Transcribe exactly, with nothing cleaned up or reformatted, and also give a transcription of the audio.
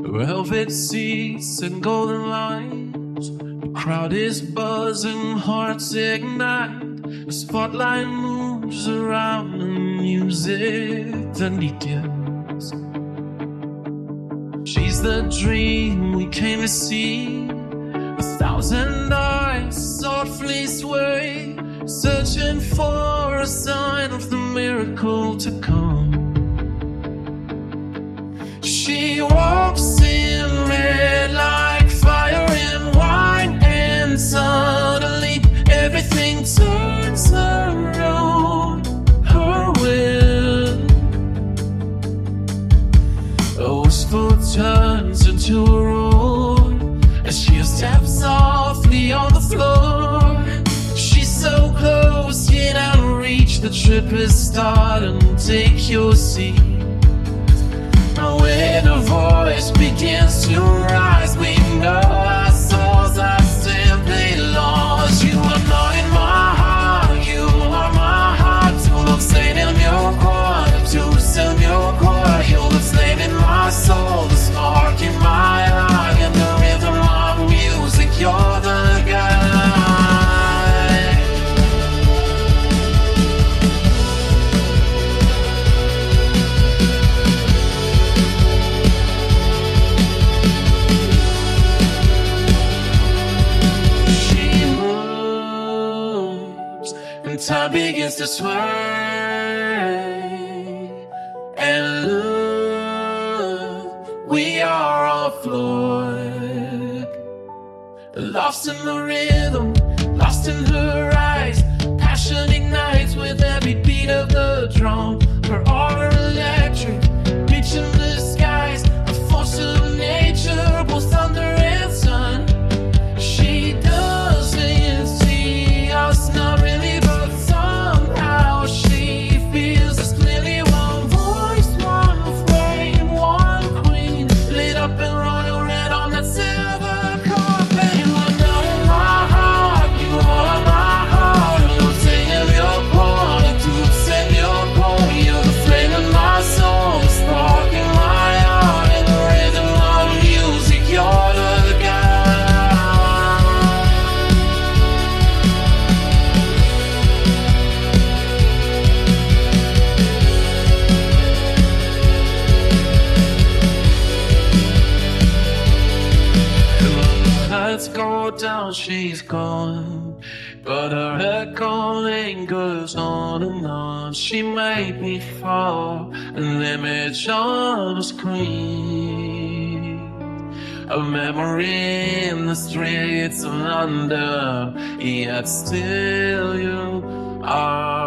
Velvet seats and golden lights, the crowd is buzzing, hearts ignite. The spotlight moves around, the music that begins. She's the dream we came to see. A thousand eyes softly sway, searching for a sign of the miracle to come. She walks in red like fire and wine, and suddenly everything turns around her will. A whisper turns into a roar as she steps softly on the floor. She's so close, yet out of reach. The trip is starting. Take your seat. When her voice begins to rise, we know our souls are simply lost. You are not in my heart, you are my heart. Tú lo sé en mi corazón, tú sé mi corazón. You live slave in my soul, the spark in my eye, and the rhythm of music. You're the guide. Time begins to sway, and look, we are on floor, lost in the rhythm, lost in her eyes. Passion ignites with every beat of the drum. Her aura electric, reaching the skies, a force of nature, both thunder and sun. She doesn't see us, not really, but somehow she feels us clearly. One voice, one flame, one queen, lit up in royal red on that silver carpet. You are not in my heart, you are my heart. You're singing your part, and to send your poem. You're the flame in my soul, the spark in my heart, and the rhythm of music. You're the guide. Lights go down, she's gone, but her echo lingers on and on. She made me fall, an image on a screen, a memory in the streets of London, yet still you are